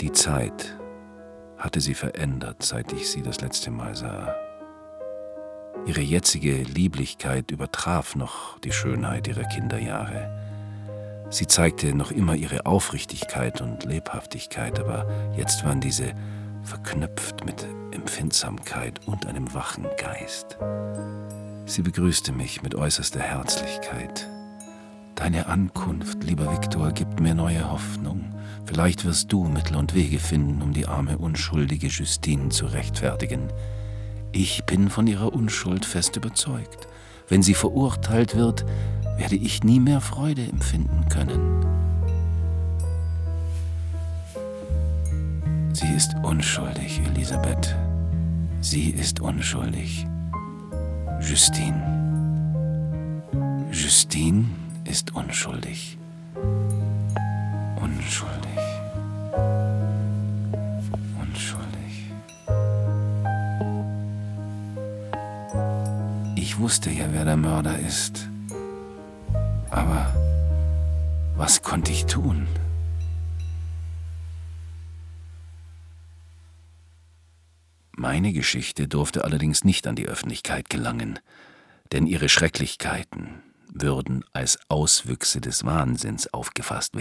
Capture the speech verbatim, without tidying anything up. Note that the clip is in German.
Die Zeit hatte sie verändert, seit ich sie das letzte Mal sah. Ihre jetzige Lieblichkeit übertraf noch die Schönheit ihrer Kinderjahre. Sie zeigte noch immer ihre Aufrichtigkeit und Lebhaftigkeit, aber jetzt waren diese verknüpft mit Empfindsamkeit und einem wachen Geist. Sie begrüßte mich mit äußerster Herzlichkeit. »Deine Ankunft, lieber Viktor, gibt mir neue Hoffnung. Vielleicht wirst du Mittel und Wege finden, um die arme, unschuldige Justine zu rechtfertigen. Ich bin von ihrer Unschuld fest überzeugt. Wenn sie verurteilt wird, werde ich nie mehr Freude empfinden können. Sie ist unschuldig, Elisabeth. Sie ist unschuldig. Justine. Justine ist unschuldig. Unschuldig. Unschuldig. Ich wusste ja, wer der Mörder ist. Aber was konnte ich tun? Meine Geschichte durfte allerdings nicht an die Öffentlichkeit gelangen, denn ihre Schrecklichkeiten würden als Auswüchse des Wahnsinns aufgefasst werden.